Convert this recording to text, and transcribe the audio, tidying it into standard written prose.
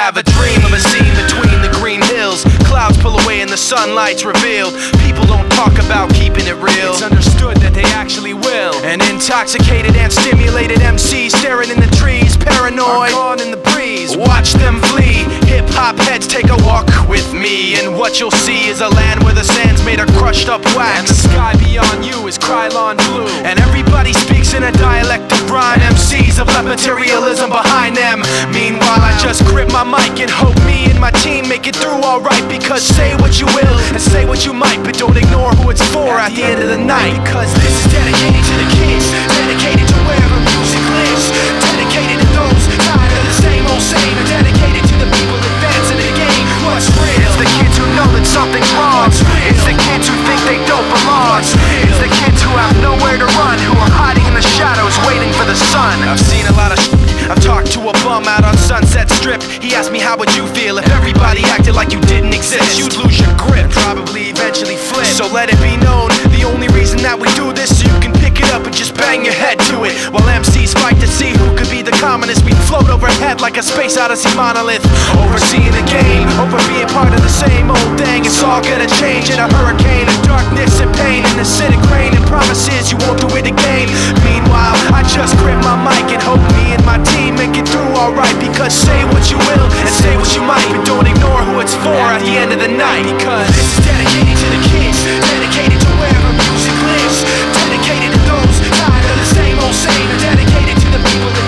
have a dream of a scene between the green hills. Clouds pull away and the sunlight's revealed. People don't talk about keeping it real. It's understood that they actually will. And intoxicated and stimulated MCs staring in the trees, paranoid, gone in the breeze. Watch them flee. Hip-hop heads take a walk with me, and what you'll see is a land where the sand's made of crushed up wax, and the sky beyond you is Krylon blue. And everybody speaks in a dialect of rhyme. MCs have left materialism behind them. Meanwhile, I just grip my mic and hope me and my team make it through alright. Because say what you will and say what you might, but don't ignore who it's for at the end of the night. Because this is dedicated to the kids, dedicated to wherever music lives, dedicated to those tired of the same old same, and dedicated to the people advancing the game. What's real? It's the kids who know that something's wrong. It's the kids who think they don't belong. It's the kids who have nowhere to run, who are hiding in the shadows waiting for the sun. I've seen a lot of I've talked to a bum out on Sunset Strip. He asked me how would you feel if everybody acted like you didn't exist. You'd lose your grip, probably eventually flip. So let it be known, the only reason that we do this, so you can pick it up and just bang your head to it. While MCs fight to see who could be the commonest, we float overhead like a space odyssey monolith, overseeing the game, over being part of the same old thing. It's all gonna change in a hurricane of darkness and pain, and acidic rain, and promises you won't do it again. Meanwhile, I just grip my mic and hope me and my team make it through alright. Because say what you will and say what you might, but don't ignore who it's for at the end of the night. Because this is dedicated to the kids, dedicated to wherever music lives, dedicated to those tired of the same old same, and dedicated to the people that